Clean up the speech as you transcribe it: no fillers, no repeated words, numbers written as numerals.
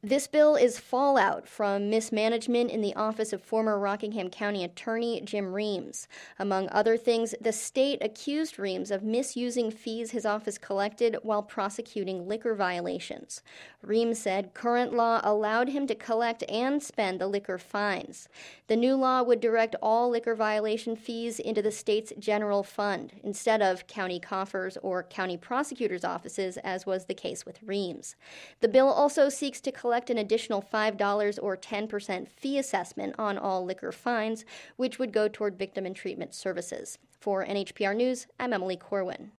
This bill is fallout from mismanagement in the office of former Rockingham County Attorney Jim Reams. Among other things, the state accused Reams of misusing fees his office collected while prosecuting liquor violations. Reams said current law allowed him to collect and spend the liquor fines. The new law would direct all liquor violation fees into the state's general fund instead of county coffers or county prosecutors' offices, as was the case with Reams. The bill also seeks to collect an additional $5 or 10% fee assessment on all liquor fines, which would go toward victim and treatment services. For NHPR News, I'm Emily Corwin.